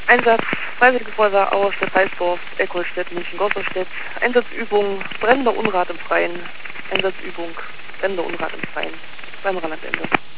Einsatz Freiwillige Feuerwehr Auerstedt, Heisdorf, Eckholstedt, München, Gosserstedt. Einsatzübung brennender Unrat im Freien. Einsatzübung brennender Unrat im Freien. Beim Randende.